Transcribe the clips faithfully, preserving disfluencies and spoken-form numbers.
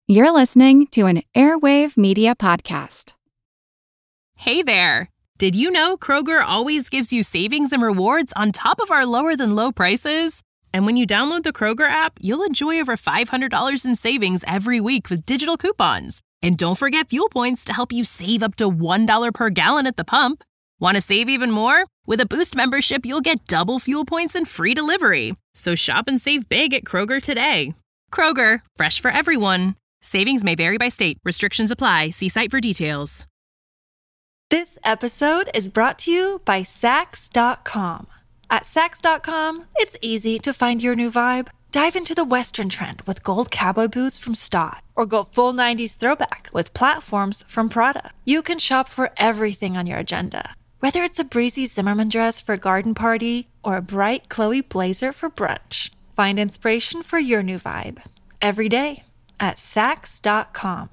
You're listening to an Airwave Media Podcast. Hey there! Did you know Kroger always gives you savings and rewards on top of our lower-than-low prices? And when you download the Kroger app, you'll enjoy over five hundred dollars in savings every week with digital coupons. And don't forget fuel points to help you save up to one dollar per gallon at the pump. Want to save even more? With a Boost membership, you'll get double fuel points and free delivery. So shop and save big at Kroger today. Kroger, fresh for everyone. Savings may vary by state. Restrictions apply. See site for details. This episode is brought to you by Sax dot com. At Sax dot com, it's easy to find your new vibe. Dive into the Western trend with gold cowboy boots from Stott, or go full nineties throwback with platforms from Prada. You can shop for everything on your agenda, whether it's a breezy Zimmermann dress for a garden party or a bright Chloe blazer for brunch. Find inspiration for your new vibe every day at Sax dot com.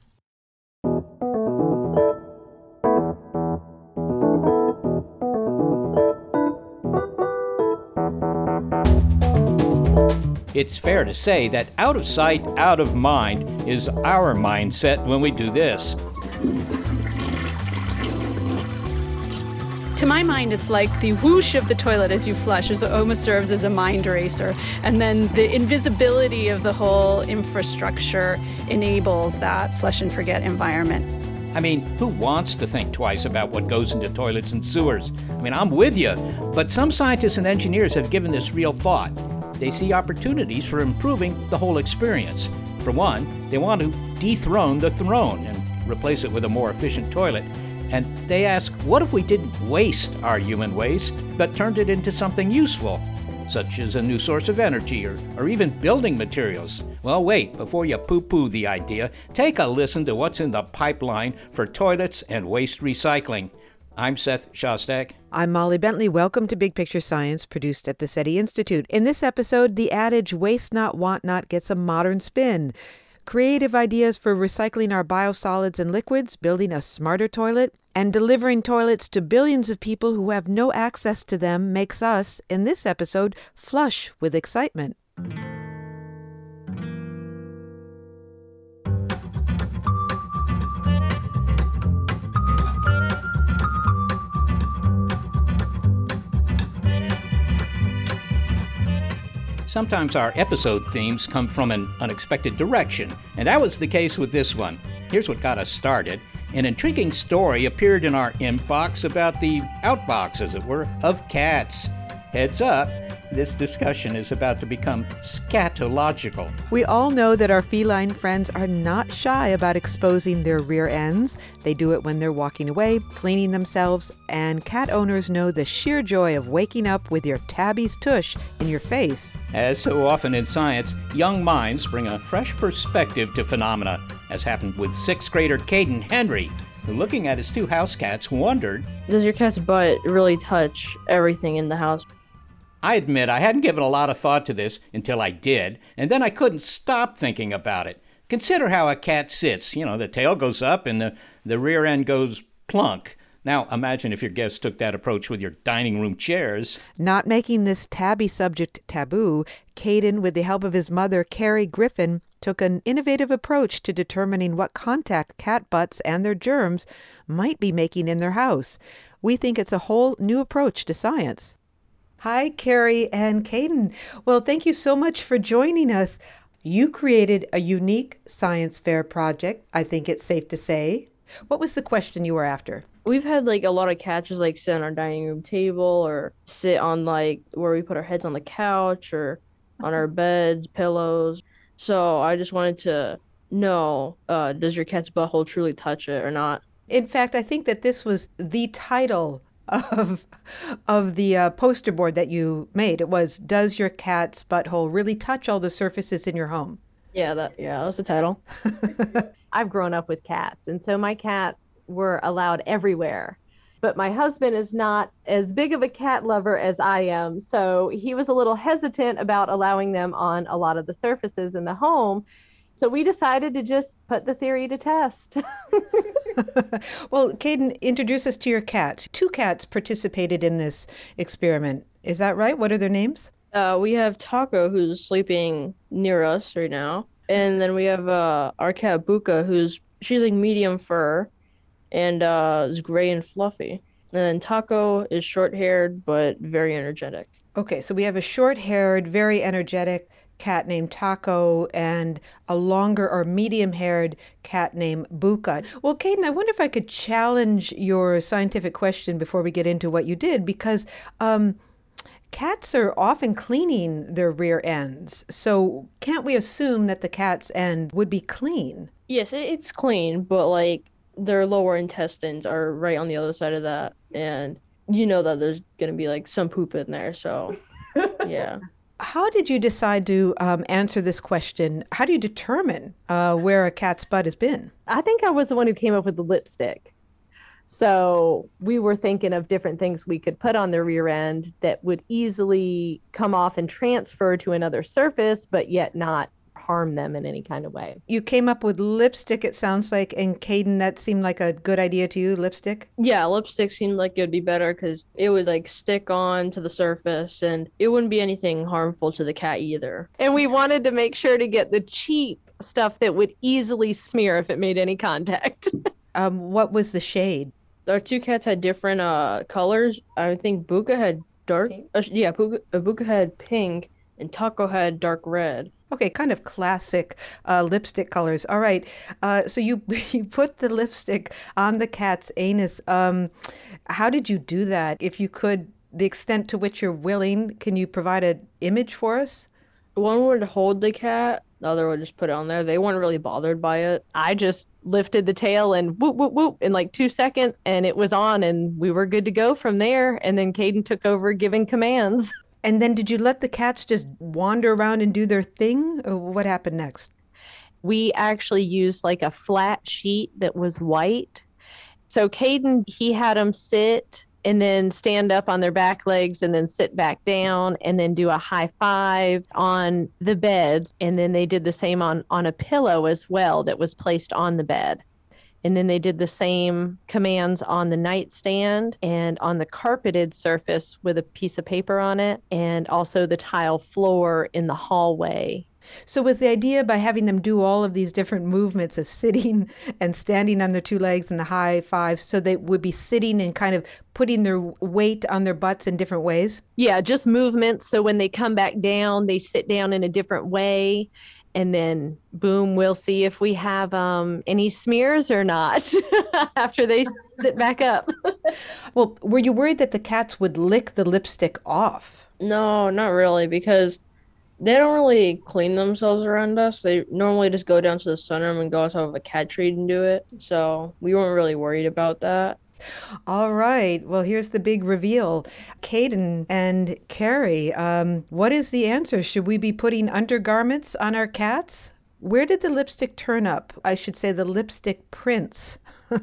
It's fair to say that out of sight, out of mind is our mindset when we do this. To my mind, it's like the whoosh of the toilet as you flush is almost serves as a mind eraser. And then the invisibility of the whole infrastructure enables that flush and forget environment. I mean, who wants to think twice about what goes into toilets and sewers? I mean, I'm with you, but some scientists and engineers have given this real thought. They see opportunities for improving the whole experience. For one, they want to dethrone the throne and replace it with a more efficient toilet. And they ask, what if we didn't waste our human waste, but turned it into something useful, such as a new source of energy or, or even building materials? Well, wait, before you poo-poo the idea, take a listen to what's in the pipeline for toilets and waste recycling. I'm Seth Shostak. I'm Molly Bentley. Welcome to Big Picture Science, produced at the SETI Institute. In this episode, the adage, waste not, want not, gets a modern spin. Creative ideas for recycling our biosolids and liquids, building a smarter toilet, and delivering toilets to billions of people who have no access to them makes us, in this episode, flush with excitement. Sometimes our episode themes come from an unexpected direction, and that was the case with this one. Here's what got us started. An intriguing story appeared in our inbox about the outbox, as it were, of cats. Heads up, this discussion is about to become scatological. We all know that our feline friends are not shy about exposing their rear ends. They do it when they're walking away, cleaning themselves, and cat owners know the sheer joy of waking up with your tabby's tush in your face. As so often in science, young minds bring a fresh perspective to phenomena, as happened with sixth grader Caden Henry, who, looking at his two house cats, wondered, does your cat's butt really touch everything in the house? I admit I hadn't given a lot of thought to this until I did, and then I couldn't stop thinking about it. Consider how a cat sits. You know, the tail goes up and the, the rear end goes plunk. Now, imagine if your guests took that approach with your dining room chairs. Not making this tabby subject taboo, Caden, with the help of his mother, Carrie Griffin, took an innovative approach to determining what contact cat butts and their germs might be making in their house. We think it's a whole new approach to science. Hi, Carrie and Caden. Well, thank you so much for joining us. You created a unique science fair project, I think it's safe to say. What was the question you were after? We've had like a lot of cats just like sit on our dining room table or sit on like where we put our heads on the couch or on our beds, pillows. So I just wanted to know, uh, does your cat's butthole truly touch it or not? In fact, I think that this was the title of of the uh, poster board that you made. It was, does your cat's butthole really touch all the surfaces in your home? Yeah, that yeah, that was the title. I've grown up with cats, and so my cats were allowed everywhere. But my husband is not as big of a cat lover as I am, so he was a little hesitant about allowing them on a lot of the surfaces in the home. So we decided to just put the theory to test. Well, Caden, introduce us to your cats. Two cats participated in this experiment. Is that right? What are their names? Uh, we have Taco, who's sleeping near us right now. And then we have uh, our cat Buka, who's she's like medium fur and uh, is gray and fluffy. And then Taco is short-haired but very energetic. Okay, so we have a short-haired, very energetic cat named Taco and a longer or medium-haired cat named Buka. Well, Caden, I wonder if I could challenge your scientific question before we get into what you did, because um, cats are often cleaning their rear ends. So can't we assume that the cat's end would be clean? Yes, it, it's clean, but like their lower intestines are right on the other side of that, and you know that there's gonna be like some poop in there, so yeah. How did you decide to um, answer this question? How do you determine uh, where a cat's butt has been? I think I was the one who came up with the lipstick. So we were thinking of different things we could put on the rear end that would easily come off and transfer to another surface, but yet not harm them in any kind of way. You came up with lipstick, it sounds like, and Caden, that seemed like a good idea to you, lipstick? Yeah, lipstick seemed like it would be better because it would like stick on to the surface and it wouldn't be anything harmful to the cat either. And we wanted to make sure to get the cheap stuff that would easily smear if it made any contact. um, what was the shade? Our two cats had different uh colors. I think Buka had dark, uh, yeah, Buka, uh, Buka had pink and Taco had dark red. Okay, kind of classic uh, lipstick colors. All right, uh, so you you put the lipstick on the cat's anus. Um, how did you do that? If you could, the extent to which you're willing, can you provide an image for us? One would hold the cat, the other would just put it on there. They weren't really bothered by it. I just lifted the tail and whoop, whoop, whoop in like two seconds, and it was on, and we were good to go from there. And then Caden took over giving commands. And then did you let the cats just wander around and do their thing? Or what happened next? We actually used like a flat sheet that was white. So Caden, he had them sit and then stand up on their back legs and then sit back down and then do a high five on the beds. And then they did the same on, on a pillow as well that was placed on the bed. And then they did the same commands on the nightstand and on the carpeted surface with a piece of paper on it, and also the tile floor in the hallway. So was the idea by having them do all of these different movements of sitting and standing on their two legs and the high fives, so they would be sitting and kind of putting their weight on their butts in different ways? Yeah, just movements. So when they come back down, they sit down in a different way. And then, boom, we'll see if we have um, any smears or not after they sit back up. Well, were you worried that the cats would lick the lipstick off? No, not really, because they don't really clean themselves around us. They normally just go down to the sunroom and go on top of a cat tree and do it. So we weren't really worried about that. All right. Well, here's the big reveal. Caden and Carrie, um, what is the answer? Should we be putting undergarments on our cats? Where did the lipstick turn up? I should say the lipstick prints.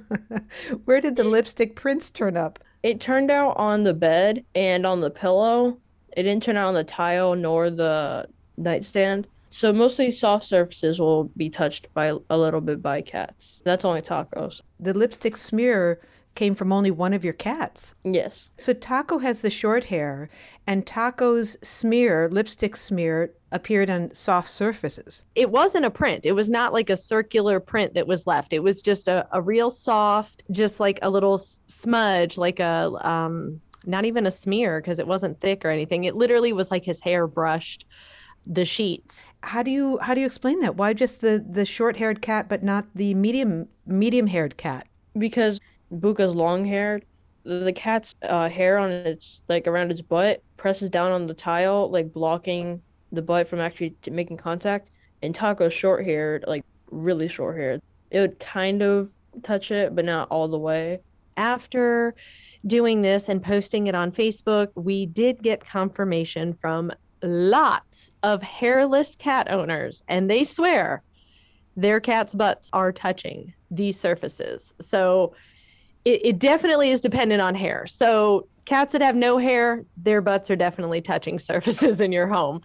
Where did the lipstick prints turn up? It turned out on the bed and on the pillow. It didn't turn out on the tile nor the nightstand. So mostly soft surfaces will be touched by a little bit by cats. That's only Taco's. The lipstick smear came from only one of your cats. Yes. So Taco has the short hair, and Taco's smear, lipstick smear, appeared on soft surfaces. It wasn't a print. It was not like a circular print that was left. It was just a, a real soft, just like a little smudge, like a, um, not even a smear because it wasn't thick or anything. It literally was like his hair brushed the sheets. How do you how do you explain that? Why just the, the short-haired cat but not the medium medium-haired cat? Because Buka's long-haired. The cat's uh, hair on its, like around its butt, presses down on the tile, like blocking the butt from actually t- making contact. And Taco's short-haired, like really short-haired. It would kind of touch it, but not all the way. After doing this and posting it on Facebook, we did get confirmation from lots of hairless cat owners, and they swear their cats' butts are touching these surfaces. So It, it definitely is dependent on hair. So cats that have no hair, their butts are definitely touching surfaces in your home.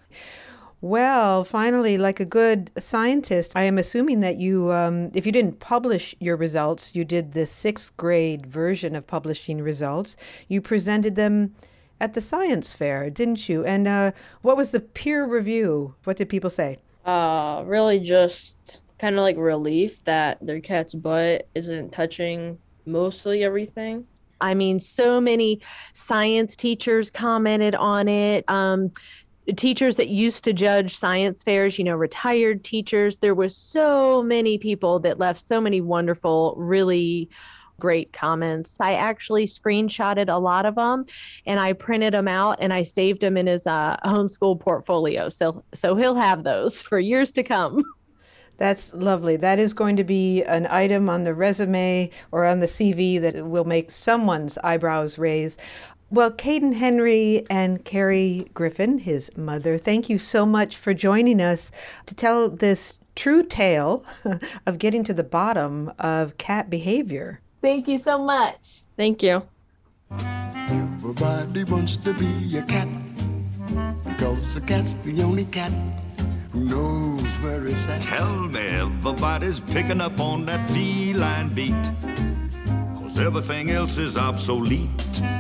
Well, finally, like a good scientist, I am assuming that you, um, if you didn't publish your results, you did the sixth grade version of publishing results. You presented them at the science fair, didn't you? And uh, what was the peer review? What did people say? Uh, really just kind of like relief that their cat's butt isn't touching mostly everything. I mean, so many science teachers commented on it. Um, teachers that used to judge science fairs, you know, retired teachers. There was so many people that left so many wonderful, really great comments. I actually screenshotted a lot of them and I printed them out and I saved them in his uh, homeschool portfolio. So, so he'll have those for years to come. That's lovely. That is going to be an item on the resume or on the C V that will make someone's eyebrows raise. Well, Caden Henry and Carrie Griffin, his mother, thank you so much for joining us to tell this true tale of getting to the bottom of cat behavior. Thank you so much. Thank you. Everybody wants to be a cat because a cat's the only cat who knows where it's at. Tell me everybody's picking up on that feline beat, 'cause everything else is obsolete.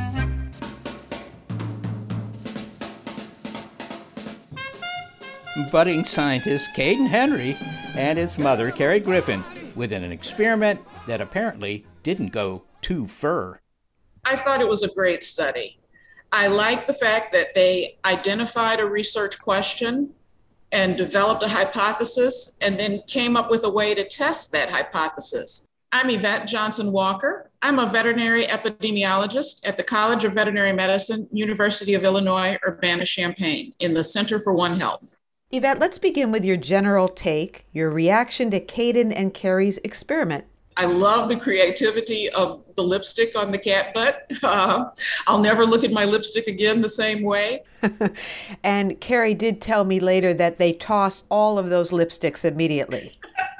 Budding scientist Caden Henry and his mother, Carrie Griffin, with an experiment that apparently didn't go too fur. I thought it was a great study. I like the fact that they identified a research question and developed a hypothesis and then came up with a way to test that hypothesis. I'm Yvette Johnson Walker. I'm a veterinary epidemiologist at the College of Veterinary Medicine, University of Illinois, Urbana-Champaign in the Center for One Health. Yvette, let's begin with your general take, your reaction to Caden and Carrie's experiment. I love the creativity of the lipstick on the cat butt. Uh, I'll never look at my lipstick again the same way. And Carrie did tell me later that they tossed all of those lipsticks immediately.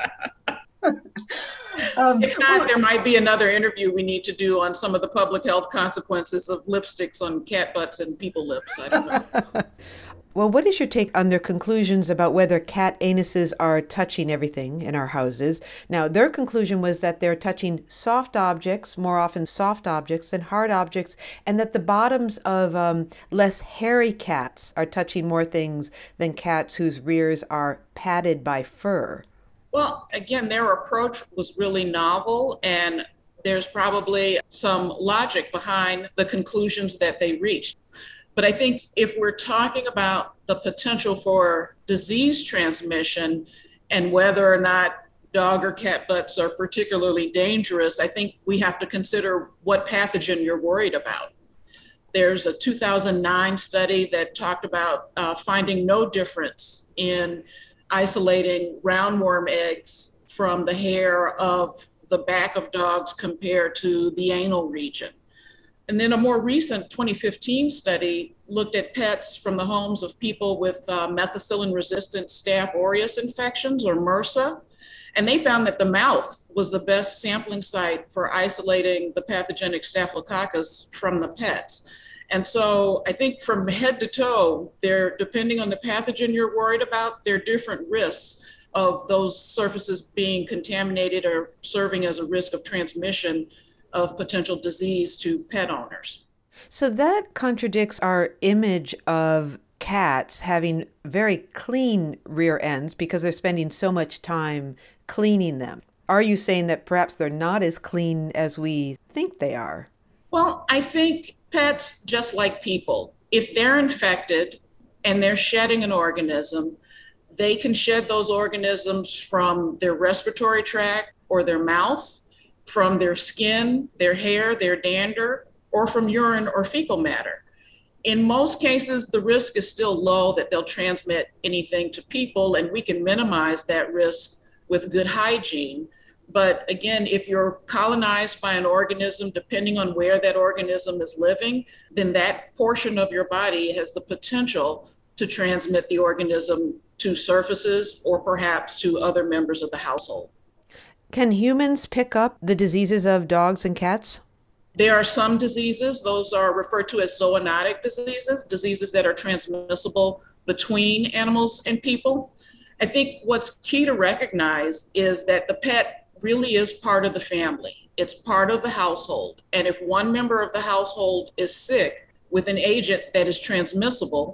um, if not, there might be another interview we need to do on some of the public health consequences of lipsticks on cat butts and people lips. I don't know. Well, what is your take on their conclusions about whether cat anuses are touching everything in our houses? Now, their conclusion was that they're touching soft objects, more often soft objects than hard objects, and that the bottoms of um, less hairy cats are touching more things than cats whose rears are padded by fur. Well, again, their approach was really novel, and there's probably some logic behind the conclusions that they reached. But I think if we're talking about the potential for disease transmission and whether or not dog or cat butts are particularly dangerous, I think we have to consider what pathogen you're worried about. There's a two thousand nine study that talked about uh, finding no difference in isolating roundworm eggs from the hair of the back of dogs compared to the anal region. And then a more recent twenty fifteen study looked at pets from the homes of people with uh, methicillin-resistant Staph aureus infections, or MRSA, and they found that the mouth was the best sampling site for isolating the pathogenic Staphylococcus from the pets. And so I think from head to toe, there, depending on the pathogen you're worried about, there are different risks of those surfaces being contaminated or serving as a risk of transmission of potential disease to pet owners. So that contradicts our image of cats having very clean rear ends because they're spending so much time cleaning them. Are you saying that perhaps they're not as clean as we think they are? Well, I think pets, just like people, if they're infected and they're shedding an organism, they can shed those organisms from their respiratory tract or their mouth, from their skin, their hair, their dander, or from urine or fecal matter. In most cases, the risk is still low that they'll transmit anything to people, and we can minimize that risk with good hygiene. But again, if you're colonized by an organism, depending on where that organism is living, then that portion of your body has the potential to transmit the organism to surfaces or perhaps to other members of the household. Can humans pick up the diseases of dogs and cats? There are some diseases, those are referred to as zoonotic diseases, diseases that are transmissible between animals and people. I think what's key to recognize is that the pet really is part of the family. It's part of the household. And if one member of the household is sick with an agent that is transmissible,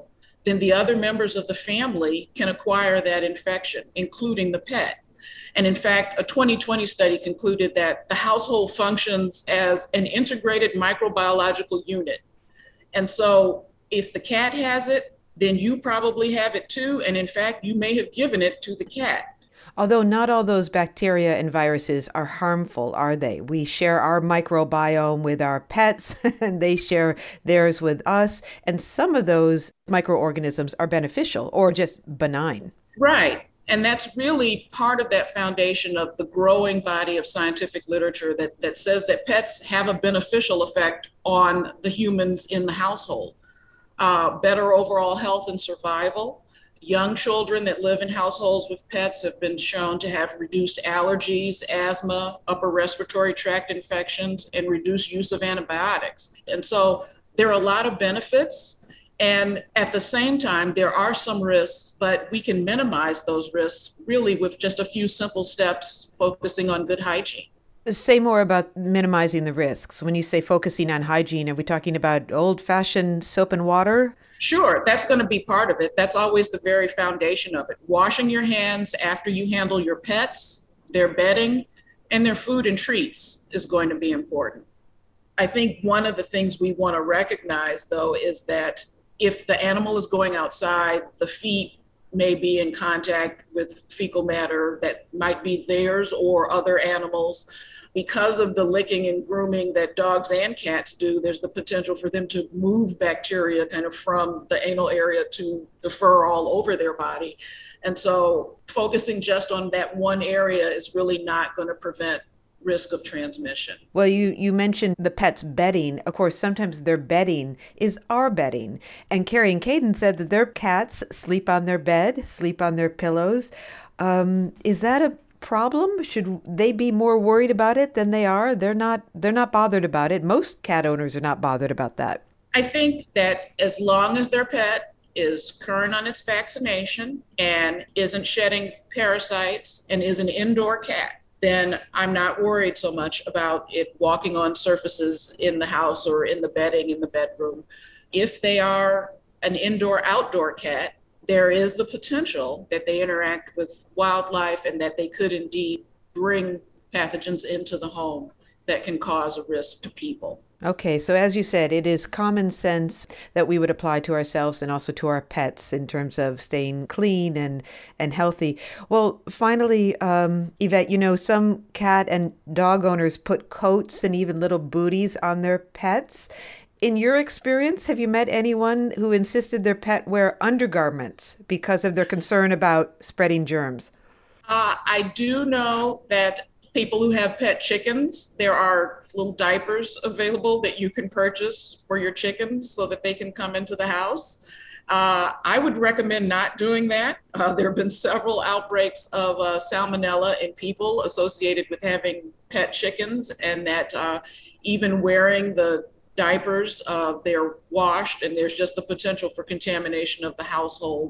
then the other members of the family can acquire that infection, including the pet. And in fact, a twenty twenty study concluded that the household functions as an integrated microbiological unit. And so if the cat has it, then you probably have it too. And in fact, you may have given it to the cat. Although not all those bacteria and viruses are harmful, are they? We share our microbiome with our pets, and they share theirs with us. And some of those microorganisms are beneficial or just benign. Right. And that's really part of that foundation of the growing body of scientific literature that, that says that pets have a beneficial effect on the humans in the household. Uh, better overall health and survival. Young children that live in households with pets have been shown to have reduced allergies, asthma, upper respiratory tract infections, and reduced use of antibiotics. And so there are a lot of benefits. And at the same time, there are some risks, but we can minimize those risks really with just a few simple steps, focusing on good hygiene. Say more about minimizing the risks. When you say focusing on hygiene, are we talking about old-fashioned soap and water? Sure, that's going to be part of it. That's always the very foundation of it. Washing your hands after you handle your pets, their bedding, and their food and treats is going to be important. I think one of the things we want to recognize, though, is that if the animal is going outside, the feet may be in contact with fecal matter that might be theirs or other animals. Because of the licking and grooming that dogs and cats do, there's the potential for them to move bacteria kind of from the anal area to the fur all over their body. And so focusing just on that one area is really not going to prevent risk of transmission. Well, you, you mentioned the pet's bedding. Of course, sometimes their bedding is our bedding. And Carrie and Caden said that their cats sleep on their bed, sleep on their pillows. Um, is that a problem? Should they be more worried about it than they are? They're not, they're not bothered about it. Most cat owners are not bothered about that. I think that as long as their pet is current on its vaccination and isn't shedding parasites and is an indoor cat, then I'm not worried so much about it walking on surfaces in the house or in the bedding in the bedroom. If they are an indoor-outdoor cat, there is the potential that they interact with wildlife and that they could indeed bring pathogens into the home that can cause a risk to people. Okay, so as you said, it is common sense that we would apply to ourselves and also to our pets in terms of staying clean and, and healthy. Well, finally, um, Yvette, you know, some cat and dog owners put coats and even little booties on their pets. In your experience, have you met anyone who insisted their pet wear undergarments because of their concern about spreading germs? Uh, I do know that people who have pet chickens, there are little diapers available that you can purchase for your chickens so that they can come into the house. Uh, I would recommend not doing that. Uh, there have been several outbreaks of uh, salmonella in people associated with having pet chickens, and that uh, even wearing the diapers, uh, they're washed, and there's just the potential for contamination of the household.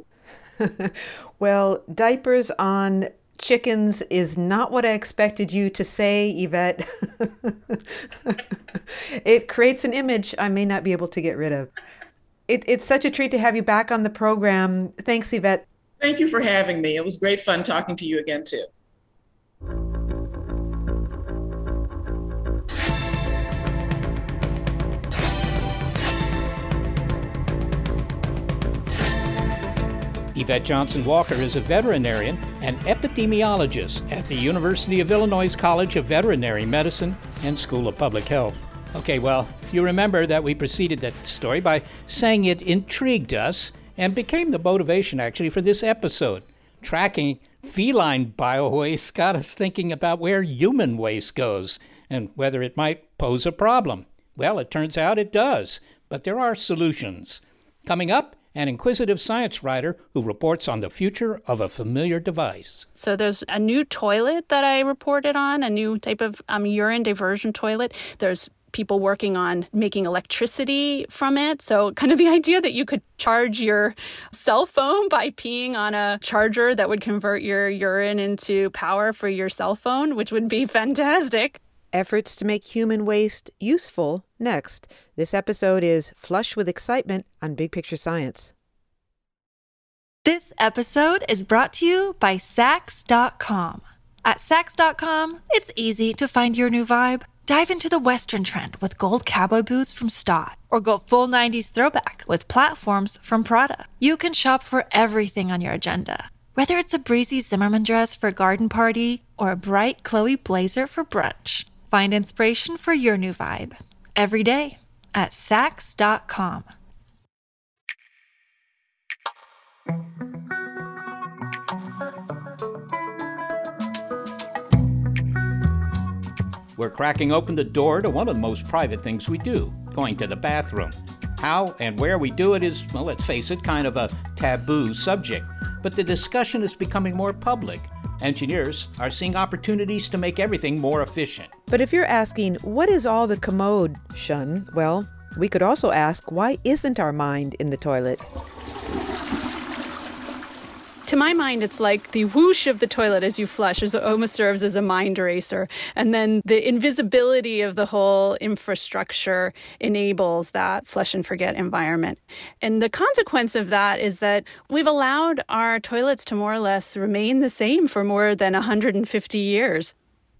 Well, diapers on chickens is not what I expected you to say, Yvette. It creates an image I may not be able to get rid of. It, it's such a treat to have you back on the program. Thanks, Yvette. Thank you for having me. It was great fun talking to you again, too. Yvette Johnson Walker is a veterinarian and epidemiologist at the University of Illinois College of Veterinary Medicine and School of Public Health. Okay, well, you remember that we preceded that story by saying it intrigued us and became the motivation, actually, for this episode. Tracking feline biowaste got us thinking about where human waste goes and whether it might pose a problem. Well, it turns out it does, but there are solutions. Coming up, an inquisitive science writer who reports on the future of a familiar device. So there's a new toilet that I reported on, a new type of um, urine diversion toilet. There's people working on making electricity from it. So kind of the idea that you could charge your cell phone by peeing on a charger that would convert your urine into power for your cell phone, which would be fantastic. Efforts to make human waste useful next. This episode is Flush with Excitement on Big Picture Science. This episode is brought to you by Sax dot com. At Sax dot com, it's easy to find your new vibe. Dive into the Western trend with gold cowboy boots from Stott, or go full nineties throwback with platforms from Prada. You can shop for everything on your agenda, whether it's a breezy Zimmermann dress for a garden party or a bright Chloe blazer for brunch. Find inspiration for your new vibe every day at Sax dot com. We're cracking open the door to one of the most private things we do, going to the bathroom. How and where we do it is, well, let's face it, kind of a taboo subject. But the discussion is becoming more public. Engineers are seeing opportunities to make everything more efficient. But if you're asking, what is all the commotion? Well, we could also ask, why isn't our mind in the toilet? To my mind, it's like the whoosh of the toilet as you flush is almost serves as a mind eraser. And then the invisibility of the whole infrastructure enables that flush and forget environment. And the consequence of that is that we've allowed our toilets to more or less remain the same for more than one hundred fifty years.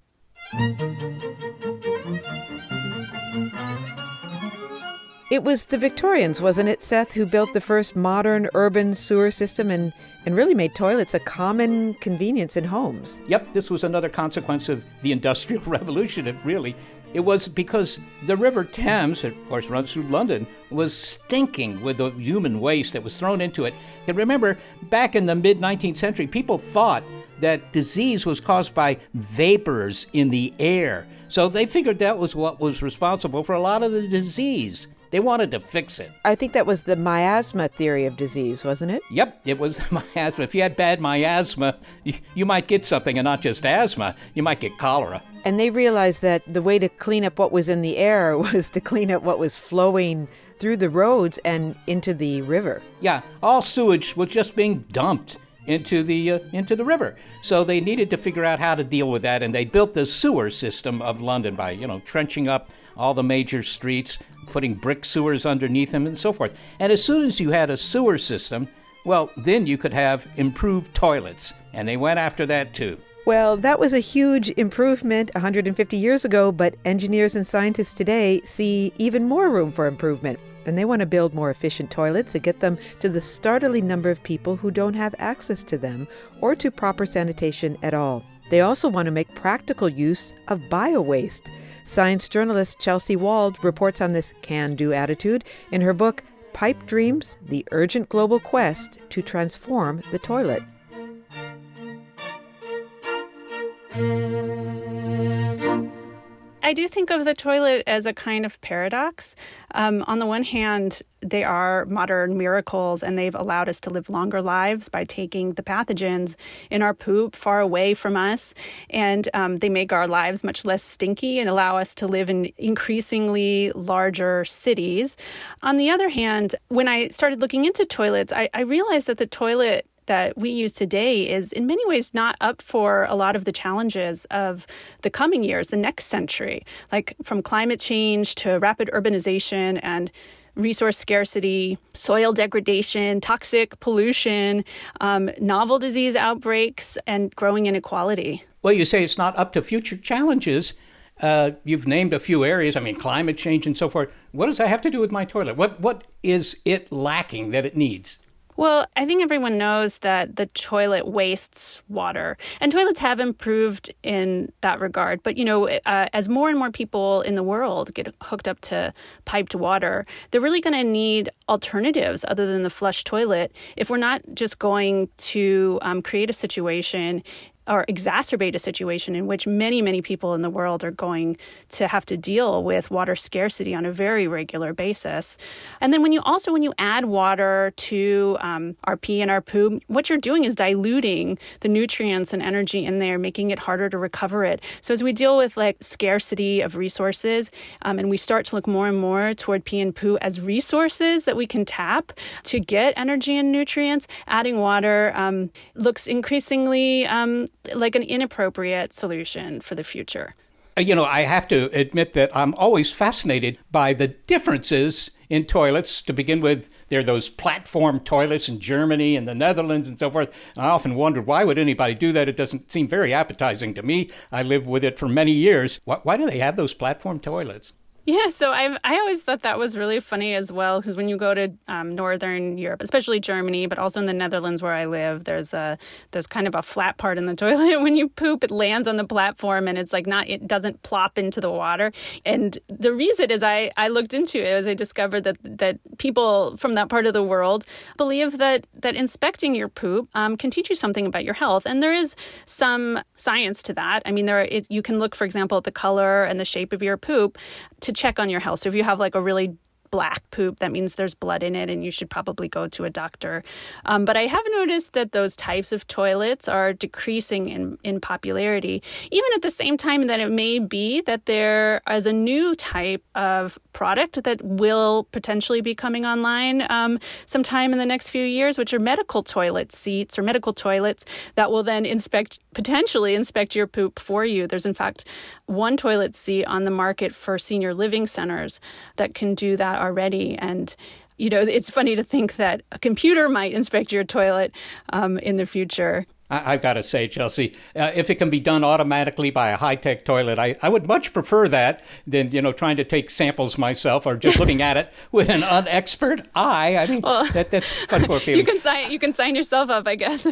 It was the Victorians, wasn't it, Seth, who built the first modern urban sewer system and, and really made toilets a common convenience in homes. Yep, this was another consequence of the Industrial Revolution, it really. It was because the River Thames, that of course runs through London, was stinking with the human waste that was thrown into it. And remember, back in the mid-nineteenth century, people thought that disease was caused by vapors in the air. So they figured that was what was responsible for a lot of the disease. They wanted to fix it. I think that was the miasma theory of disease, wasn't it? Yep, it was miasma. If you had bad miasma, you, you might get something, and not just asthma. You might get cholera. And they realized that the way to clean up what was in the air was to clean up what was flowing through the roads and into the river. Yeah, all sewage was just being dumped into the uh, into the river. So they needed to figure out how to deal with that, and they built the sewer system of London by, you know, trenching up all the major streets, putting brick sewers underneath them and so forth. And as soon as you had a sewer system, well, then you could have improved toilets. And they went after that too. Well, that was a huge improvement one hundred fifty years ago, but engineers and scientists today see even more room for improvement. And they want to build more efficient toilets and get them to the startling number of people who don't have access to them or to proper sanitation at all. They also want to make practical use of bio-waste. Science journalist Chelsea Wald reports on this can-do attitude in her book, Pipe Dreams, The Urgent Global Quest to Transform the Toilet. I do think of the toilet as a kind of paradox. Um, on the one hand, they are modern miracles, and they've allowed us to live longer lives by taking the pathogens in our poop far away from us. And um, they make our lives much less stinky and allow us to live in increasingly larger cities. On the other hand, when I started looking into toilets, I, I realized that the toilet that we use today is in many ways not up for a lot of the challenges of the coming years, the next century, like from climate change to rapid urbanization and resource scarcity, soil degradation, toxic pollution, um, novel disease outbreaks, and growing inequality. Well, you say it's not up to future challenges. Uh, you've named a few areas. I mean, climate change and so forth. What does that have to do with my toilet? What What is it lacking that it needs? Well, I think everyone knows that the toilet wastes water, and toilets have improved in that regard. But, you know, uh, as more and more people in the world get hooked up to piped water, they're really going to need alternatives other than the flush toilet if we're not just going to um, create a situation or exacerbate a situation in which many, many people in the world are going to have to deal with water scarcity on a very regular basis. And then when you also, when you add water to um, our pee and our poo, what you're doing is diluting the nutrients and energy in there, making it harder to recover it. So as we deal with like scarcity of resources, um, and we start to look more and more toward pee and poo as resources that we can tap to get energy and nutrients, adding water um, looks increasingly um, like an inappropriate solution for the future. You know, I have to admit that I'm always fascinated by the differences in toilets. To begin with, there are those platform toilets in Germany and the Netherlands and so forth. And I often wondered, why would anybody do that? It doesn't seem very appetizing to me. I lived with it for many years. Why, why do they have those platform toilets? Yeah, so I I always thought that was really funny as well, because when you go to um, Northern Europe, especially Germany, but also in the Netherlands where I live, there's a there's kind of a flat part in the toilet. When you poop, it lands on the platform, and it's like not it doesn't plop into the water. And the reason is I, I looked into it as I discovered that that people from that part of the world believe that that inspecting your poop um, can teach you something about your health, and there is some science to that. I mean, there are, it, you can look, for example, at the color and the shape of your poop to check on your health. So if you have like a really black poop, that means there's blood in it and you should probably go to a doctor. Um, but I have noticed that those types of toilets are decreasing in, in popularity, even at the same time that it may be that there is a new type of product that will potentially be coming online um, sometime in the next few years, which are medical toilet seats or medical toilets that will then inspect, potentially inspect your poop for you. There's in fact one toilet seat on the market for senior living centers that can do that already. And, you know, it's funny to think that a computer might inspect your toilet um, in the future. I, I've got to say, Chelsea, uh, if it can be done automatically by a high-tech toilet, I, I would much prefer that than, you know, trying to take samples myself or just looking at it with an unexpert eye. I mean, well, that, that's fun for feeling. You can sign, you can sign yourself up, I guess.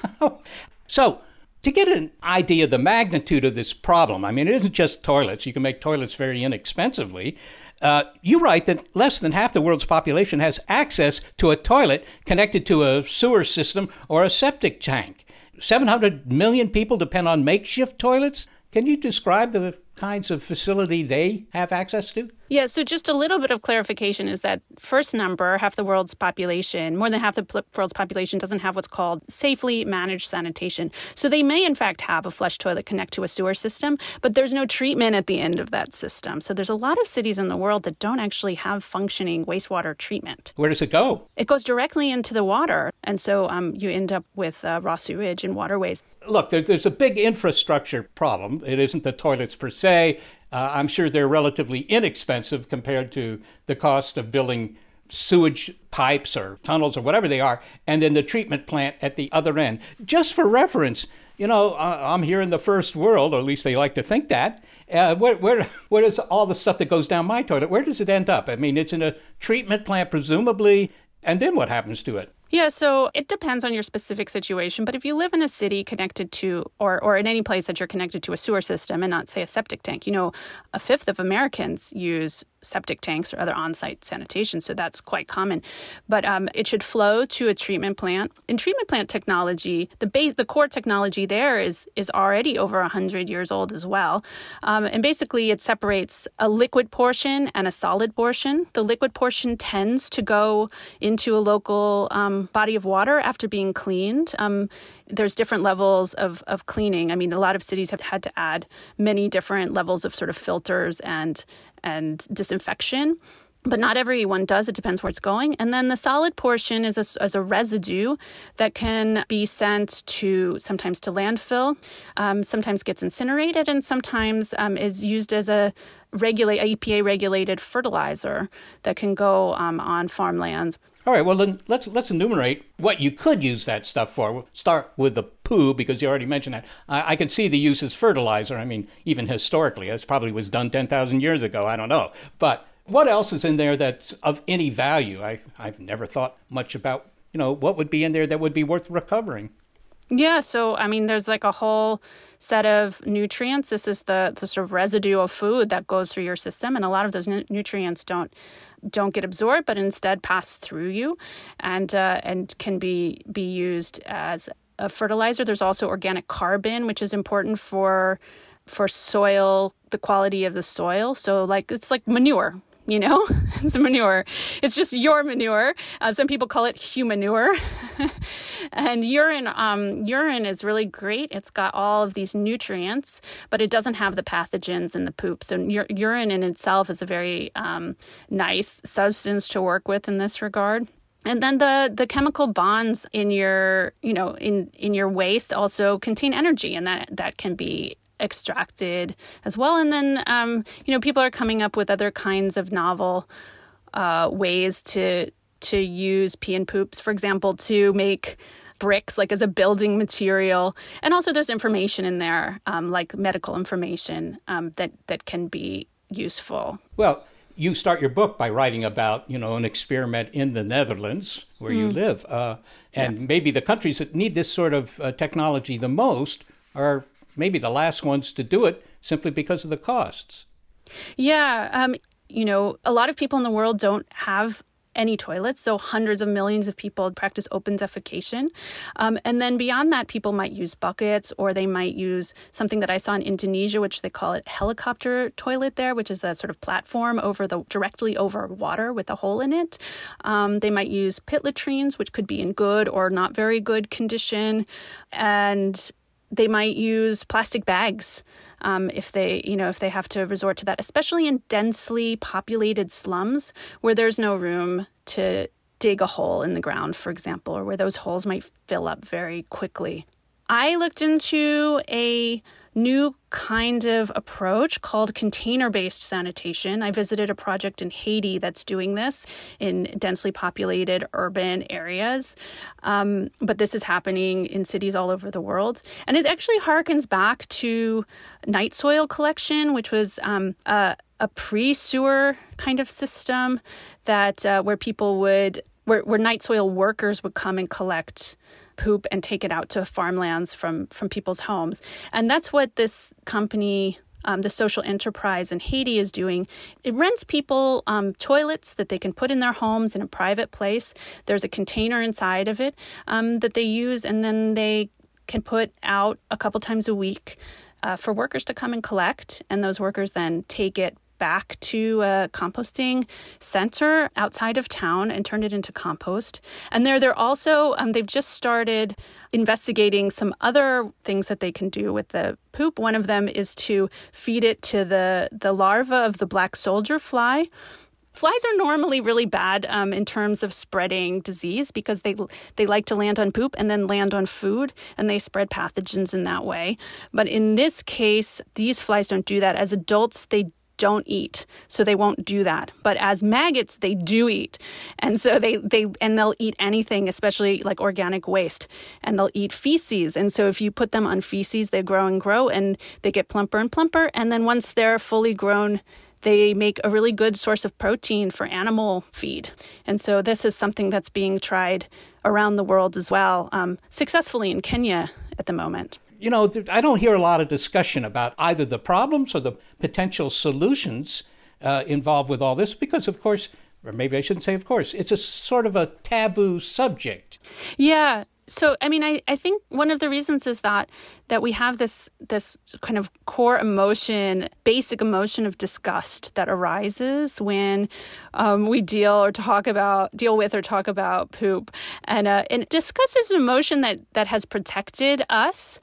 So, to get an idea of the magnitude of this problem, I mean, it isn't just toilets. You can make toilets very inexpensively. Uh, you write that less than half the world's population has access to a toilet connected to a sewer system or a septic tank. seven hundred million people depend on makeshift toilets. Can you describe the kinds of facility they have access to? Yeah, so just a little bit of clarification is that first number, half the world's population, more than half the world's population doesn't have what's called safely managed sanitation. So they may, in fact, have a flush toilet connect to a sewer system, but there's no treatment at the end of that system. So there's a lot of cities in the world that don't actually have functioning wastewater treatment. Where does it go? It goes directly into the water. And so um, you end up with uh, raw sewage and waterways. Look, there, there's a big infrastructure problem. It isn't the toilets per se. Uh, I'm sure they're relatively inexpensive compared to the cost of building sewage pipes or tunnels or whatever they are, and then the treatment plant at the other end. Just for reference, you know, uh, I'm here in the first world, or at least they like to think that. Uh, where, where, where does all the stuff that goes down my toilet, where does it end up? I mean, it's in a treatment plant, presumably, and then what happens to it? Yeah, so it depends on your specific situation. But if you live in a city connected to, or, or in any place that you're connected to a sewer system and not, say, a septic tank, you know, a fifth of Americans use septic tanks or other on-site sanitation, so that's quite common. But um, it should flow to a treatment plant. In treatment plant technology, the base, the core technology there is is already over one hundred years old as well. Um, and basically, it separates a liquid portion and a solid portion. The liquid portion tends to go into a local um, body of water after being cleaned. Um, there's different levels of, of cleaning. I mean, a lot of cities have had to add many different levels of sort of filters and and disinfection, but not everyone does. It depends where it's going. And then the solid portion is a, is a residue that can be sent to sometimes to landfill, um, sometimes gets incinerated, and sometimes um, is used as a regulate E P A regulated fertilizer that can go um, on farmlands. All right, well, then let's let's enumerate what you could use that stuff for. We'll start with the poo, because you already mentioned that. I, I can see the use as fertilizer. I mean, even historically, this probably was done ten thousand years ago. I don't know. But what else is in there that's of any value? I, I've never thought much about, you know, what would be in there that would be worth recovering. Yeah, so, I mean, there's like a whole set of nutrients. This is the, the sort of residue of food that goes through your system, and a lot of those nu- nutrients don't don't get absorbed, but instead pass through you and uh, and can be be used as a fertilizer. There's also organic carbon, which is important for for soil, the quality of the soil. So, like, it's like manure. You know, it's manure. It's just your manure. Uh, some people call it humanure. And urine, um, urine is really great. It's got all of these nutrients, but it doesn't have the pathogens in the poop. So u- urine in itself is a very um, nice substance to work with in this regard. And then the, the chemical bonds in your, you know, in, in your waste also contain energy, and that that can be extracted as well. And then, um, you know, people are coming up with other kinds of novel uh, ways to to use pee and poops, for example, to make bricks, like as a building material. And also there's information in there, um, like medical information um, that, that can be useful. Well, you start your book by writing about, you know, an experiment in the Netherlands where mm. you live. Uh, and yeah. maybe the countries that need this sort of uh, technology the most are maybe the last ones to do it simply because of the costs. Yeah. Um, you know, a lot of people in the world don't have any toilets, so hundreds of millions of people practice open defecation. Um, and then beyond that, people might use buckets, or they might use something that I saw in Indonesia, which they call it helicopter toilet there, which is a sort of platform over the directly over water with a hole in it. Um, they might use pit latrines, which could be in good or not very good condition. And they might use plastic bags um, if they, you know, if they have to resort to that, especially in densely populated slums where there's no room to dig a hole in the ground, for example, or where those holes might fill up very quickly. I looked into a new kind of approach called container-based sanitation. I visited a project in Haiti that's doing this in densely populated urban areas. Um, but this is happening in cities all over the world. And it actually harkens back to night soil collection, which was um, a, a pre-sewer kind of system that uh, where people would, where, where night soil workers would come and collect poop and take it out to farmlands from, from people's homes. And that's what this company, um, the social enterprise in Haiti is doing. It rents people um, toilets that they can put in their homes in a private place. There's a container inside of it um, that they use, and then they can put out a couple times a week uh, for workers to come and collect. And those workers then take it back to a composting center outside of town and turn it into compost. And there, they're also, um, they've just started investigating some other things that they can do with the poop. One of them is to feed it to the, the larva of the black soldier fly. Flies are normally really bad um, in terms of spreading disease because they they like to land on poop and then land on food, and they spread pathogens in that way. But in this case, these flies don't do that. As adults, they don't eat, so they won't do that. But as maggots, they do eat. And so they, they and they'll eat anything, especially like organic waste, and they'll eat feces. And so if you put them on feces, they grow and grow, and they get plumper and plumper. And then once they're fully grown, they make a really good source of protein for animal feed. And so this is something that's being tried around the world as well, um, successfully in Kenya at the moment. You know, I don't hear a lot of discussion about either the problems or the potential solutions uh, involved with all this because, of course, or maybe I shouldn't say of course, it's a sort of a taboo subject. Yeah. So, I mean, I, I think one of the reasons is that that we have this this kind of core emotion, basic emotion of disgust that arises when um, we deal or talk about, deal with or talk about poop. And, uh, and disgust is an emotion that, that has protected us.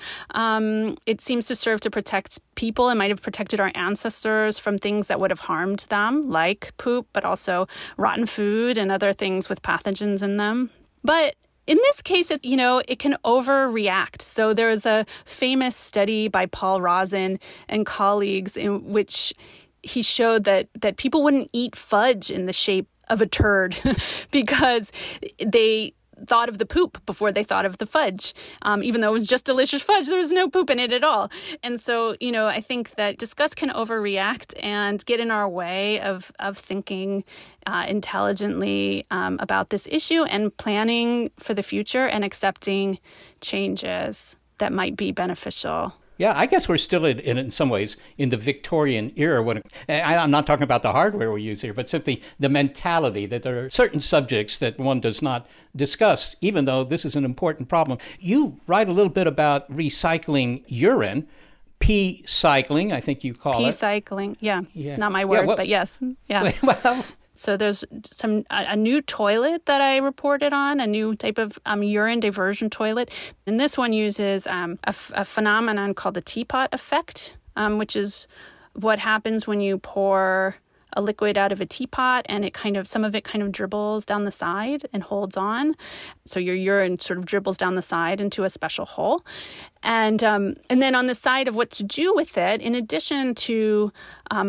Um, it seems to serve to protect people. It might have protected our ancestors from things that would have harmed them, like poop, but also rotten food and other things with pathogens in them. But in this case, it, you know, it can overreact. So there's a famous study by Paul Rozin and colleagues in which he showed that that people wouldn't eat fudge in the shape of a turd because they thought of the poop before they thought of the fudge. Um, even though it was just delicious fudge, there was no poop in it at all. And so, you know, I think that disgust can overreact and get in our way of, of thinking uh, intelligently um, about this issue and planning for the future and accepting changes that might be beneficial. Yeah, I guess we're still in, in, in some ways in the Victorian era. When it, I, I'm not talking about the hardware we use here, but simply the mentality that there are certain subjects that one does not discuss, even though this is an important problem. You write a little bit about recycling urine, pee cycling, I think you call pee it. Pee cycling, yeah. yeah. Not my word, yeah, well, but yes. Yeah. Well, So there's some a, a new toilet that I reported on, a new type of um, urine diversion toilet. And this one uses um, a, f- a phenomenon called the teapot effect, um, which is what happens when you pour a liquid out of a teapot and it kind of, some of it kind of dribbles down the side and holds on. So your urine sort of dribbles down the side into a special hole. And, um, and then on the side of what to do with it, in addition to um,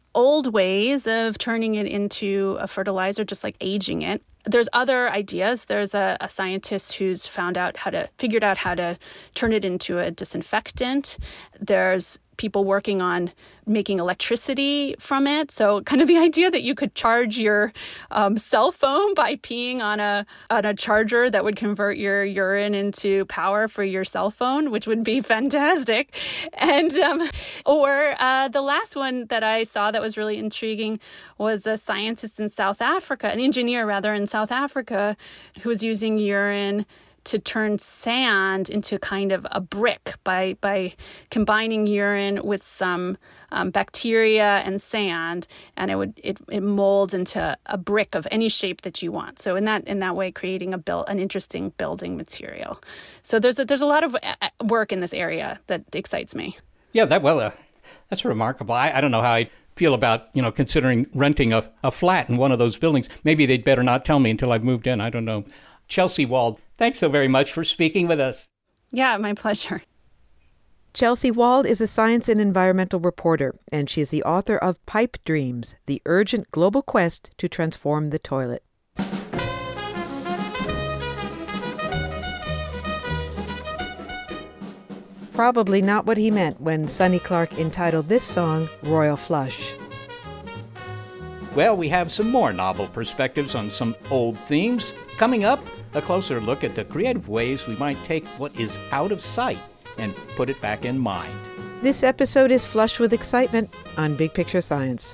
old ways of turning it into a fertilizer, just like aging it. There's other ideas. There's a, a scientist who's found out how to, figured out how to turn it into a disinfectant. There's people working on making electricity from it. So kind of the idea that you could charge your um, cell phone by peeing on a on a charger that would convert your urine into power for your cell phone, which would be fantastic. And um, or uh, the last one that I saw that was really intriguing was a scientist in South Africa, an engineer rather in South Africa, who was using urine to turn sand into kind of a brick by by combining urine with some um, bacteria and sand, and it would it, it molds into a brick of any shape that you want. So in that in that way, creating a build an interesting building material. So there's a, there's a lot of work in this area that excites me. Yeah, that well, uh, that's remarkable. I, I don't know how I feel about you know considering renting a, a flat in one of those buildings. Maybe they'd better not tell me until I've moved in. I don't know. Chelsea Wald, thanks so very much for speaking with us. Yeah, my pleasure. Chelsea Wald is a science and environmental reporter, and she is the author of Pipe Dreams, the urgent global quest to transform the toilet. Probably not what he meant when Sonny Clark entitled this song Royal Flush. Well, we have some more novel perspectives on some old themes. Coming up, a closer look at the creative ways we might take what is out of sight and put it back in mind. This episode is flush with excitement on Big Picture Science.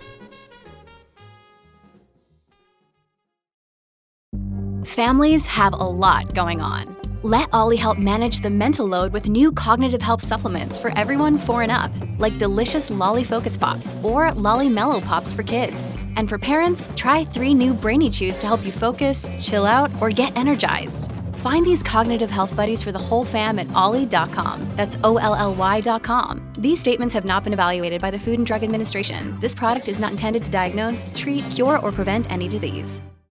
Families have a lot going on. Let Ollie help manage the mental load with new cognitive help supplements for everyone four and up, like delicious Lolly Focus Pops or Lolly Mellow Pops for kids. And for parents, try three new Brainy Chews to help you focus, chill out, or get energized. Find these cognitive health buddies for the whole fam at ollie dot com. That's O L L Y dot com. These statements have not been evaluated by the Food and Drug Administration. This product is not intended to diagnose, treat, cure, or prevent any disease.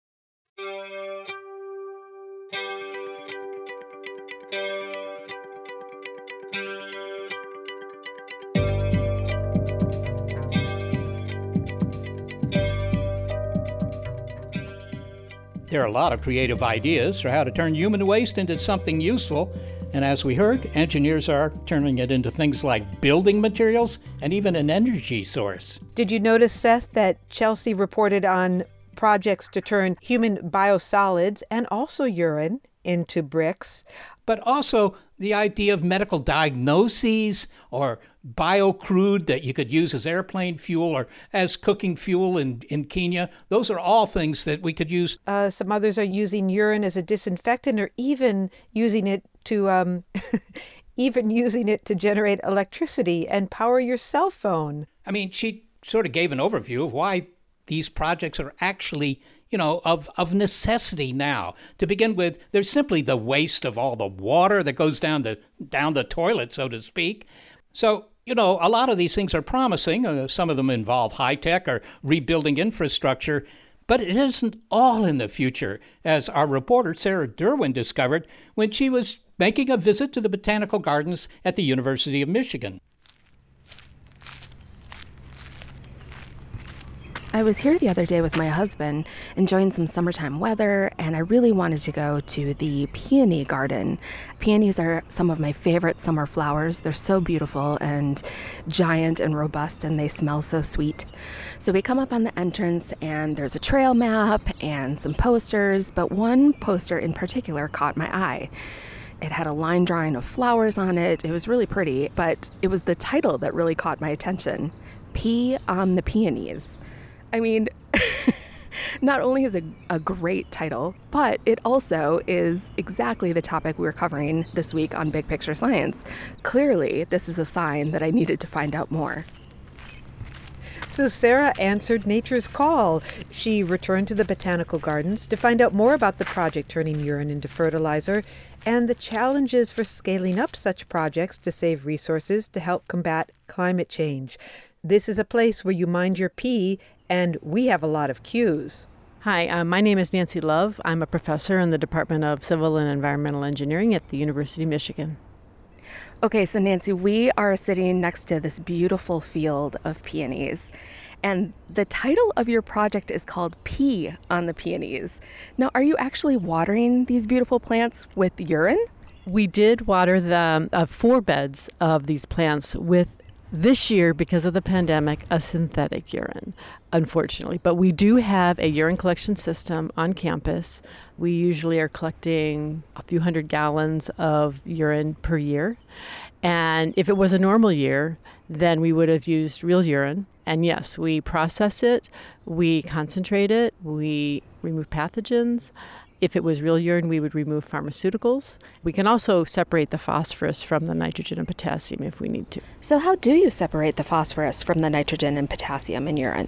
There are a lot of creative ideas for how to turn human waste into something useful, and as we heard, engineers are turning it into things like building materials and even an energy source. Did you notice, Seth, that Chelsea reported on projects to turn human biosolids and also urine into bricks? But also the idea of medical diagnoses or bio-crude that you could use as airplane fuel or as cooking fuel in, in Kenya. Those are all things that we could use. Uh, some others are using urine as a disinfectant or even using it to um, even using it to generate electricity and power your cell phone. I mean, she sort of gave an overview of why these projects are actually you know, of, of necessity now. To begin with, there's simply the waste of all the water that goes down the, down the toilet, so to speak. So, you know, a lot of these things are promising. Uh, some of them involve high-tech or rebuilding infrastructure, but it isn't all in the future, as our reporter Sarah Derwin discovered when she was making a visit to the Botanical Gardens at the University of Michigan. I was here the other day with my husband, enjoying some summertime weather, and I really wanted to go to the peony garden. Peonies are some of my favorite summer flowers. They're so beautiful and giant and robust, and they smell so sweet. So we come up on the entrance, and there's a trail map and some posters, but one poster in particular caught my eye. It had a line drawing of flowers on it. It was really pretty, but it was the title that really caught my attention. Pee on the Peonies. I mean, not only is it a great title, but it also is exactly the topic we're covering this week on Big Picture Science. Clearly, this is a sign that I needed to find out more. So Sarah answered nature's call. She returned to the Botanical Gardens to find out more about the project turning urine into fertilizer and the challenges for scaling up such projects to save resources to help combat climate change. This is a place where you mind your pee, and we have a lot of cues. Hi, uh, my name is Nancy Love. I'm a professor in the Department of Civil and Environmental Engineering at the University of Michigan. Okay, so Nancy, we are sitting next to this beautiful field of peonies. And the title of your project is called Pee on the Peonies. Now, are you actually watering these beautiful plants with urine? We did water the uh, four beds of these plants with, this year, because of the pandemic, a synthetic urine, unfortunately. But we do have a urine collection system on campus. We usually are collecting a few hundred gallons of urine per year. And if it was a normal year, then we would have used real urine. And yes, we process it, we concentrate it, we remove pathogens. If it was real urine, we would remove pharmaceuticals. We can also separate the phosphorus from the nitrogen and potassium if we need to. So how do you separate the phosphorus from the nitrogen and potassium in urine?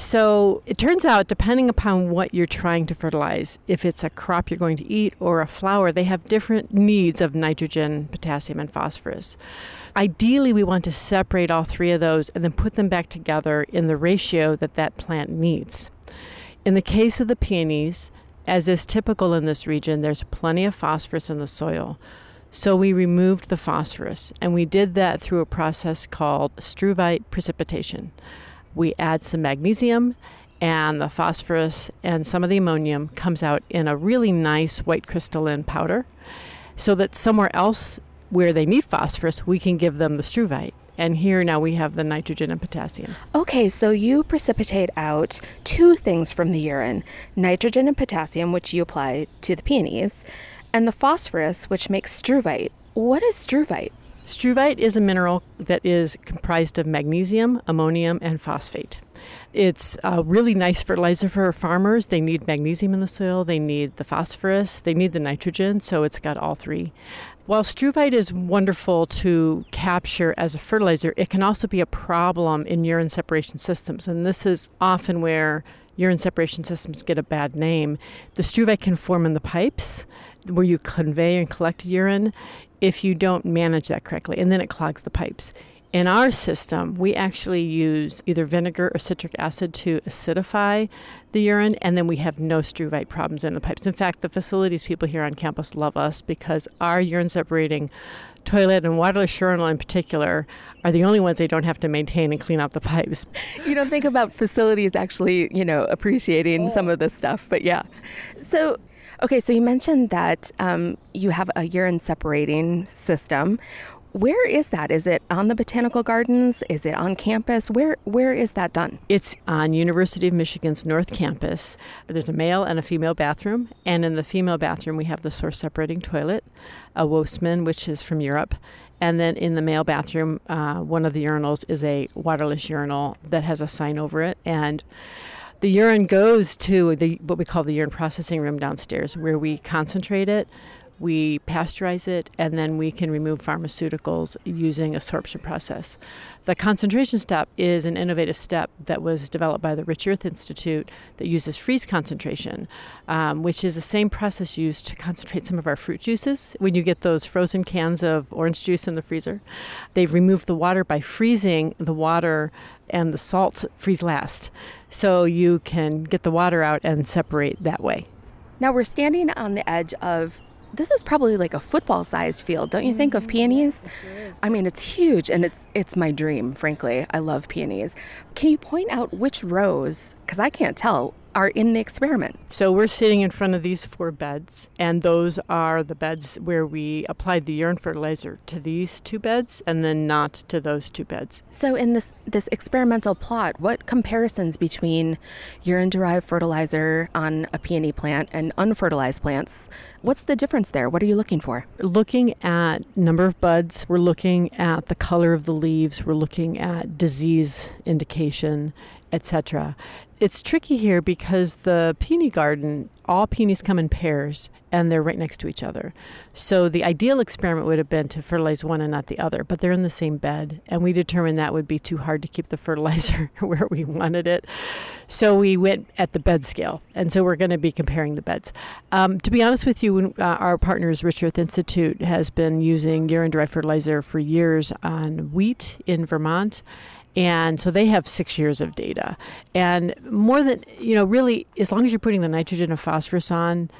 So it turns out, depending upon what you're trying to fertilize, if it's a crop you're going to eat or a flower, they have different needs of nitrogen, potassium, and phosphorus. Ideally, we want to separate all three of those and then put them back together in the ratio that that plant needs. In the case of the peonies, as is typical in this region, there's plenty of phosphorus in the soil. So we removed the phosphorus, and we did that through a process called struvite precipitation. We add some magnesium, and the phosphorus and some of the ammonium comes out in a really nice white crystalline powder, so that somewhere else where they need phosphorus, we can give them the struvite. And here now we have the nitrogen and potassium. Okay, so you precipitate out two things from the urine, nitrogen and potassium, which you apply to the peonies, and the phosphorus, which makes struvite. What is struvite? Struvite is a mineral that is comprised of magnesium, ammonium, and phosphate. It's a really nice fertilizer for farmers. They need magnesium in the soil, they need the phosphorus, they need the nitrogen, so it's got all three. While struvite is wonderful to capture as a fertilizer, it can also be a problem in urine separation systems, and this is often where urine separation systems get a bad name. The struvite can form in the pipes where you convey and collect urine if you don't manage that correctly, and then it clogs the pipes. In our system, we actually use either vinegar or citric acid to acidify the urine, and then we have no struvite problems in the pipes. In fact, the facilities people here on campus love us because our urine separating toilet and waterless urinal in particular are the only ones they don't have to maintain and clean out the pipes. You don't think about facilities actually, you know, appreciating some of this stuff, but yeah. So, okay, so you mentioned that um, you have a urine separating system. Where is that? Is it on the botanical gardens? Is it on campus? Where Where is that done? It's on University of Michigan's North Campus. There's a male and a female bathroom, and in the female bathroom we have the source separating toilet, a Wosman, which is from Europe. And then in the male bathroom, uh, one of the urinals is a waterless urinal that has a sign over it. And the urine goes to the what we call the urine processing room downstairs, where we concentrate it, we pasteurize it, and then we can remove pharmaceuticals using a sorption process. The concentration step is an innovative step that was developed by the Rich Earth Institute that uses freeze concentration, um, which is the same process used to concentrate some of our fruit juices. When you get those frozen cans of orange juice in the freezer, they've removed the water by freezing the water, and the salts freeze last. So you can get the water out and separate that way. Now we're standing on the edge of, this is probably like a football-sized field, don't you think, of peonies? I mean, it's huge, and it's it's my dream, frankly. I love peonies. Can you point out which rows, because I can't tell, are in the experiment? So we're sitting in front of these four beds, and those are the beds where we applied the urine fertilizer to these two beds and then not to those two beds. So in this, this experimental plot, what comparisons between urine-derived fertilizer on a peony plant and unfertilized plants, what's the difference there? What are you looking for? Looking at number of buds, we're looking at the color of the leaves, we're looking at disease indication, et cetera. It's tricky here because the peony garden, all peonies come in pairs and they're right next to each other. So the ideal experiment would have been to fertilize one and not the other, but they're in the same bed, and we determined that would be too hard to keep the fertilizer where we wanted it. So we went at the bed scale, and so we're going to be comparing the beds. Um, to be honest with you, uh, our partners, Rich Earth Institute, has been using urine-derived fertilizer for years on wheat in Vermont. And so they have six years of data. And more than, you know, really, as long as you're putting the nitrogen and phosphorus on,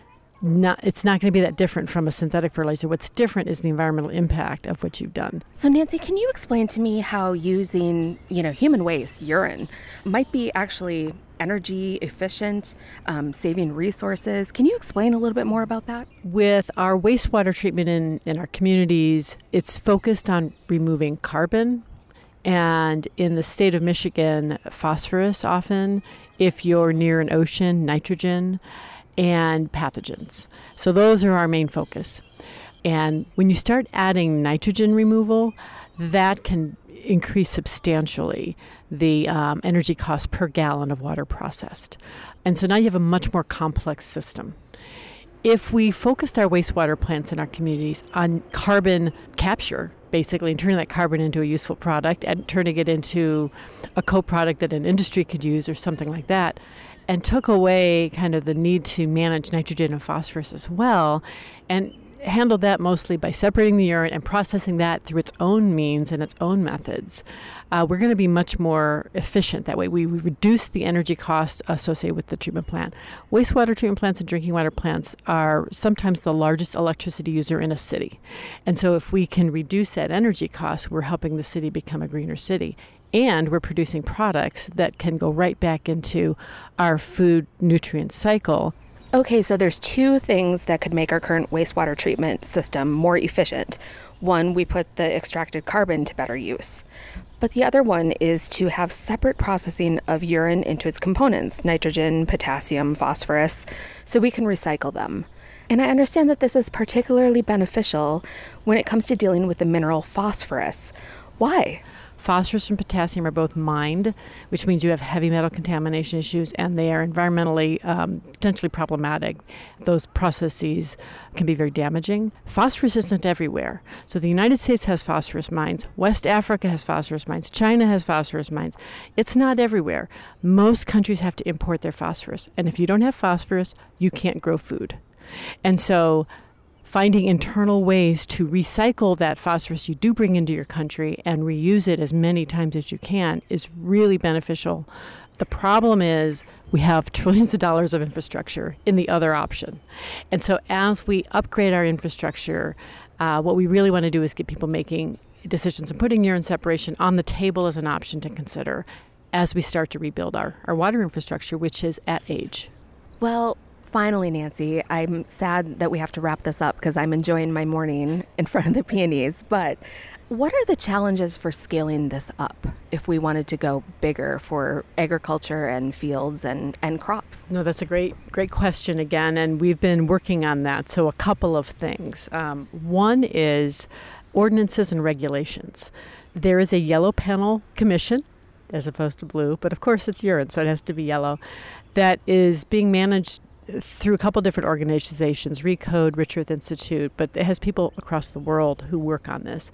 not, it's not going to be that different from a synthetic fertilizer. What's different is the environmental impact of what you've done. So Nancy, can you explain to me how using, you know, human waste, urine, might be actually energy efficient, um, saving resources? Can you explain a little bit more about that? With our wastewater treatment in, in our communities, it's focused on removing carbon, and in the state of Michigan, phosphorus often, if you're near an ocean, nitrogen, and pathogens. So those are our main focus. And when you start adding nitrogen removal, that can increase substantially the um, energy cost per gallon of water processed. And so now you have a much more complex system. If we focused our wastewater plants in our communities on carbon capture, basically, and turning that carbon into a useful product and turning it into a co-product that an industry could use or something like that, and took away kind of the need to manage nitrogen and phosphorus as well, and handled that mostly by separating the urine and processing that through its own means and its own methods, uh, we're going to be much more efficient that way. We, we reduce the energy cost associated with the treatment plant. Wastewater treatment plants and drinking water plants are sometimes the largest electricity user in a city. And so if we can reduce that energy cost, we're helping the city become a greener city. And we're producing products that can go right back into our food nutrient cycle. Okay, so there's two things that could make our current wastewater treatment system more efficient. One, we put the extracted carbon to better use. But the other one is to have separate processing of urine into its components, nitrogen, potassium, phosphorus, so we can recycle them. And I understand that this is particularly beneficial when it comes to dealing with the mineral phosphorus. Why? Phosphorus and potassium are both mined, which means you have heavy metal contamination issues, and they are environmentally um, potentially problematic. Those processes can be very damaging. Phosphorus isn't everywhere. So the United States has phosphorus mines. West Africa has phosphorus mines. China has phosphorus mines. It's not everywhere. Most countries have to import their phosphorus. And if you don't have phosphorus, you can't grow food. And so finding internal ways to recycle that phosphorus you do bring into your country and reuse it as many times as you can is really beneficial. The problem is we have trillions of dollars of infrastructure in the other option. And so as we upgrade our infrastructure, uh, what we really want to do is get people making decisions and putting urine separation on the table as an option to consider as we start to rebuild our, our water infrastructure, which is at age. Well, finally, Nancy, I'm sad that we have to wrap this up because I'm enjoying my morning in front of the peonies. But what are the challenges for scaling this up if we wanted to go bigger for agriculture and fields and, and crops? No, that's a great, great question again. And we've been working on that. So a couple of things. Um, one is ordinances and regulations. There is a yellow panel commission as opposed to blue, but of course it's urine, so it has to be yellow, that is being managed through a couple different organizations, Recode, Rich Earth Institute, but it has people across the world who work on this,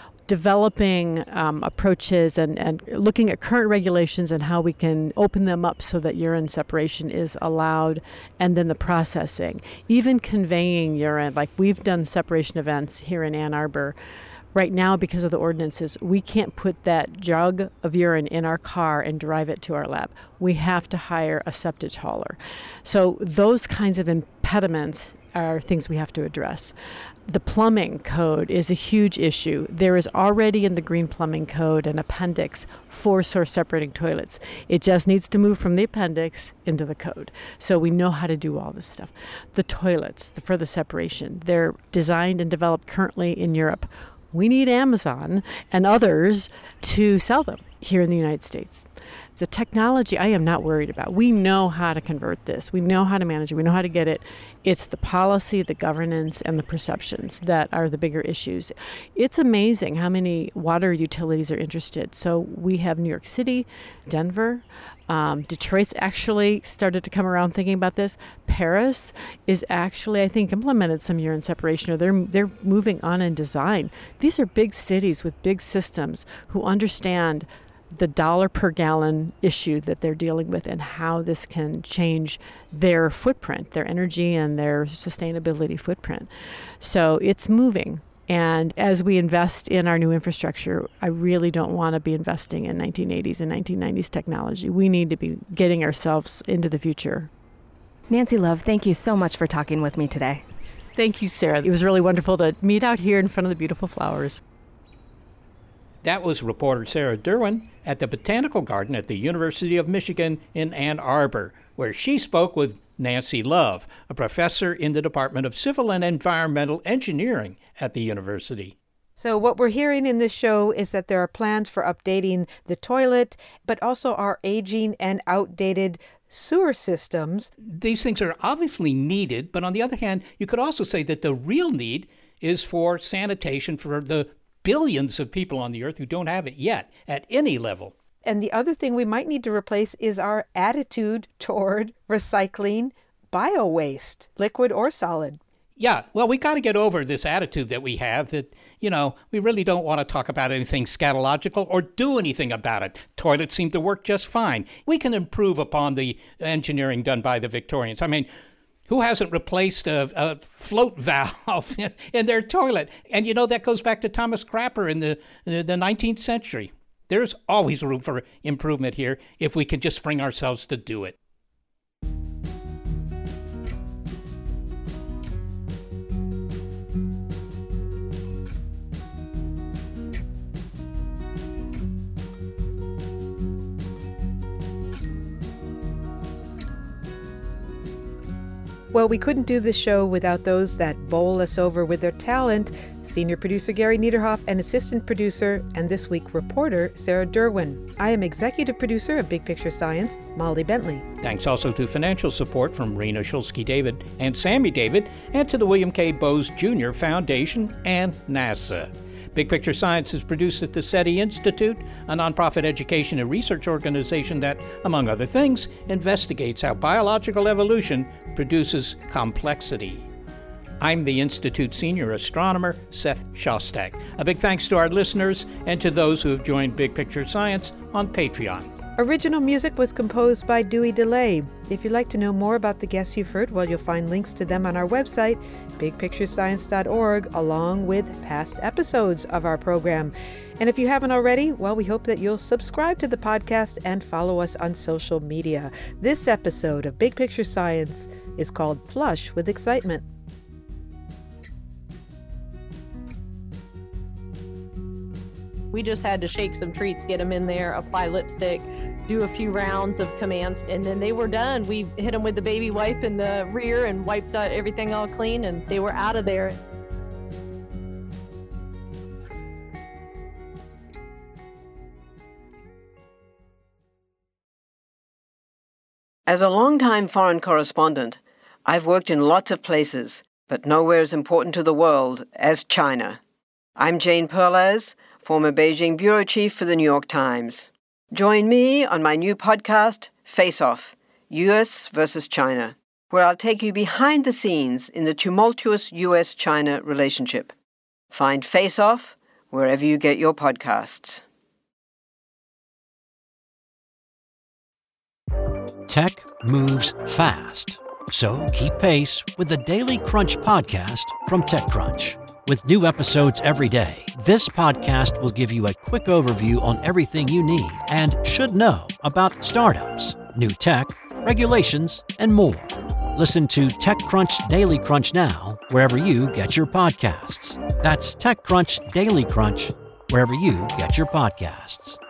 developing um, approaches and, and looking at current regulations and how we can open them up so that urine separation is allowed, and then the processing, even conveying urine. Like we've done separation events here in Ann Arbor. Right now, because of the ordinances, we can't put that jug of urine in our car and drive it to our lab. We have to hire a septic hauler. So those kinds of impediments are things we have to address. The plumbing code is a huge issue. There is already in the Green Plumbing Code an appendix for source separating toilets. It just needs to move from the appendix into the code. So we know how to do all this stuff. The toilets, for the separation, they're designed and developed currently in Europe. We need Amazon and others to sell them here in the United States. The technology I am not worried about. We know how to convert this. We know how to manage it. We know how to get it. It's the policy, the governance, and the perceptions that are the bigger issues. It's amazing how many water utilities are interested. So we have New York City, Denver, Um, Detroit's actually started to come around thinking about this. Paris is actually, I think, implemented some urine separation, or they're they're moving on in design. These are big cities with big systems who understand the dollar per gallon issue that they're dealing with and how this can change their footprint, their energy and their sustainability footprint. So it's moving. And as we invest in our new infrastructure, I really don't want to be investing in nineteen eighties and nineteen nineties technology. We need to be getting ourselves into the future. Nancy Love, thank you so much for talking with me today. Thank you, Sarah. It was really wonderful to meet out here in front of the beautiful flowers. That was reporter Sarah Derwin at the Botanical Garden at the University of Michigan in Ann Arbor, where she spoke with Nancy Love, a professor in the Department of Civil and Environmental Engineering at the university. So what we're hearing in this show is that there are plans for updating the toilet, but also our aging and outdated sewer systems. These things are obviously needed, but on the other hand, you could also say that the real need is for sanitation for the billions of people on the earth who don't have it yet at any level. And the other thing we might need to replace is our attitude toward recycling bio-waste, liquid or solid. Yeah, well, we got to get over this attitude that we have that, you know, we really don't want to talk about anything scatological or do anything about it. Toilets seem to work just fine. We can improve upon the engineering done by the Victorians. I mean, who hasn't replaced a, a float valve in, in their toilet? And, you know, that goes back to Thomas Crapper in the, the nineteenth century. There's always room for improvement here if we can just bring ourselves to do it. Well, we couldn't do this show without those that bowl us over with their talent. Senior producer Gary Niederhoff and assistant producer and this week reporter Sarah Derwin. I am executive producer of Big Picture Science, Molly Bentley. Thanks also to financial support from Rena Shulsky-David and Sammy David, and to the William K. Bowes Junior Foundation and NASA. Big Picture Science is produced at the SETI Institute, a nonprofit education and research organization that, among other things, investigates how biological evolution produces complexity. I'm the Institute Senior Astronomer, Seth Shostak. A big thanks to our listeners and to those who have joined Big Picture Science on Patreon. Original music was composed by Dewey DeLay. If you'd like to know more about the guests you've heard, well, you'll find links to them on our website, big picture science dot org, along with past episodes of our program. And if you haven't already, well, we hope that you'll subscribe to the podcast and follow us on social media. This episode of Big Picture Science is called Flush with Excitement. We just had to shake some treats, get them in there, apply lipstick, do a few rounds of commands, and then they were done. We hit them with the baby wipe in the rear and wiped uh, everything all clean, and they were out of there. As a longtime foreign correspondent, I've worked in lots of places, but nowhere as important to the world as China. I'm Jane Perlez, former Beijing bureau chief for the New York Times. Join me on my new podcast, Face Off, U S versus China, where I'll take you behind the scenes in the tumultuous U S China relationship. Find Face Off wherever you get your podcasts. Tech moves fast, so keep pace with the Daily Crunch podcast from TechCrunch. With new episodes every day, this podcast will give you a quick overview on everything you need and should know about startups, new tech, regulations, and more. Listen to TechCrunch Daily Crunch now, wherever you get your podcasts. That's TechCrunch Daily Crunch, wherever you get your podcasts.